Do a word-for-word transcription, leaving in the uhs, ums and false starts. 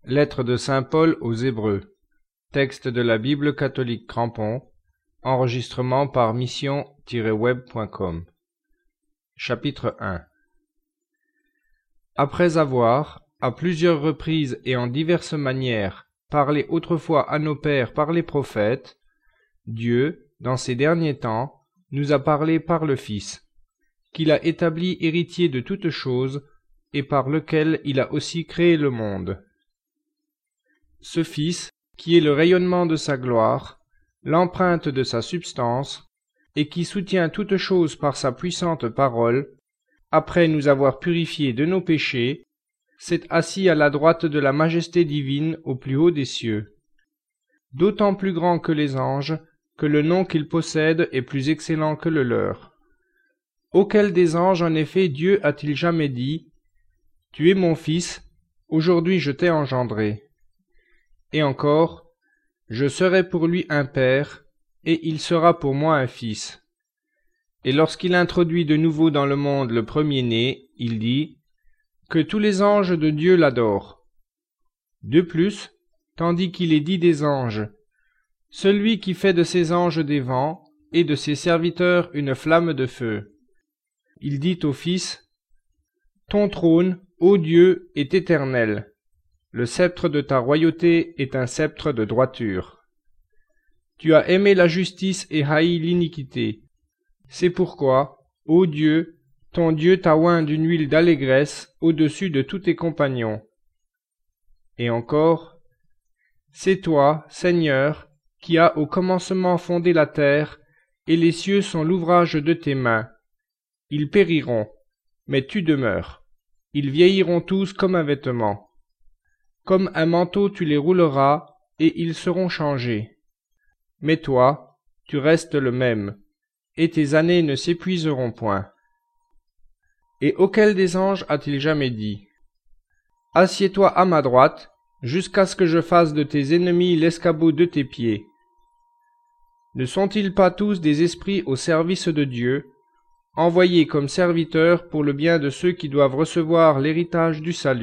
Lettre de saint Paul aux Hébreux. Texte de la Bible catholique Crampon. Enregistrement par mission tiret web point com. Chapitre un. Après avoir, à plusieurs reprises et en diverses manières, parlé autrefois à nos pères par les prophètes, Dieu, dans ces derniers temps, nous a parlé par le Fils, qu'il a établi héritier de toutes choses, et par lequel il a aussi créé le monde. Ce Fils, qui est le rayonnement de sa gloire, l'empreinte de sa substance, et qui soutient toutes choses par sa puissante parole, après nous avoir purifiés de nos péchés, s'est assis à la droite de la majesté divine au plus haut des cieux. D'autant plus grand que les anges, que le nom qu'il possède est plus excellent que le leur. Auquel des anges en effet Dieu a-t-il jamais dit : « Tu es mon Fils, aujourd'hui je t'ai engendré » ? Et encore : « Je serai pour lui un père, et il sera pour moi un fils. » Et lorsqu'il introduit de nouveau dans le monde le premier-né, il dit : « Que tous les anges de Dieu l'adorent. » De plus, tandis qu'il est dit des anges : « Celui qui fait de ses anges des vents, et de ses serviteurs une flamme de feu. » Il dit au Fils : « Ton trône, ô Dieu, est éternel. Le sceptre de ta royauté est un sceptre de droiture. Tu as aimé la justice et haï l'iniquité. C'est pourquoi, ô Dieu, ton Dieu t'a oint d'une huile d'allégresse au-dessus de tous tes compagnons. » Et encore : « C'est toi, Seigneur, qui as au commencement fondé la terre, et les cieux sont l'ouvrage de tes mains. Ils périront, mais tu demeures. Ils vieilliront tous comme un vêtement. Comme un manteau tu les rouleras, et ils seront changés. Mais toi, tu restes le même, et tes années ne s'épuiseront point. » Et auquel des anges a-t-il jamais dit : « Assieds-toi à ma droite, jusqu'à ce que je fasse de tes ennemis l'escabeau de tes pieds » ? Ne sont-ils pas tous des esprits au service de Dieu, envoyés comme serviteurs pour le bien de ceux qui doivent recevoir l'héritage du salut ?